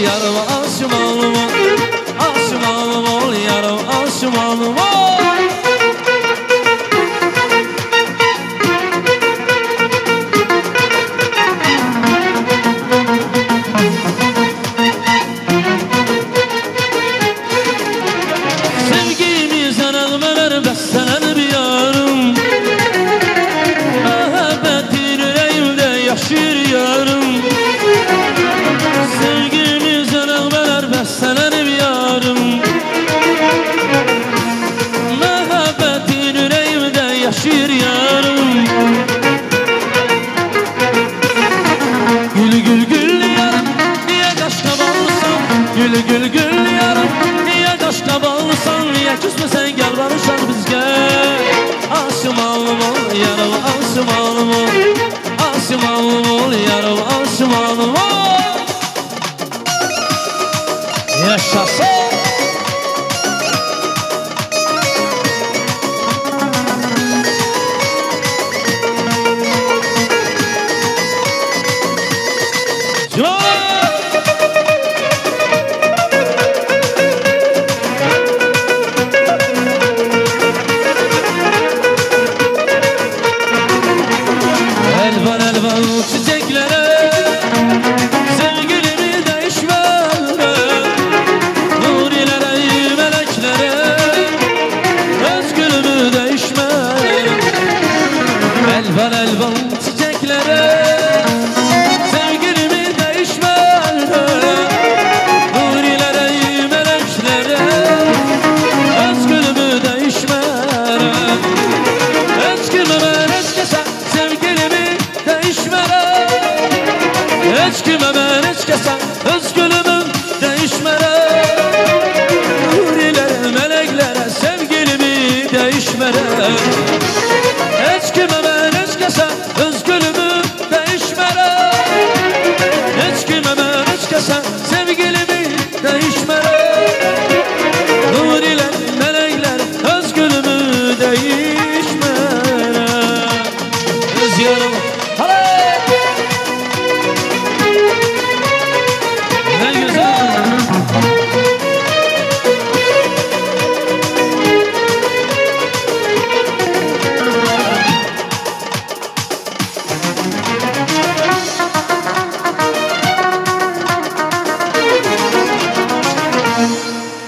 yarım aşımalım ol. Aşımalım ol yarım aşımalım ol. Sevgimize nəğmələr bəstələnib yarım. Məhəbbətin ürəyimdə yaşayır yarım. Sevgimize nəğmələr bəstələnib yarım. Məhəbbətin ürəyimdə yaşayır yarım. Gül gül gül yarım, niyə qaşqaballısan? Gül gül gül yarım, niyə qaşqaballısan? Niyə küsməsən gəl barışaq bizgə. Aşımalım ol yarım aşımalım ol. Aşımalım ol yarım aşımalım ol. Yaşasın. Civan!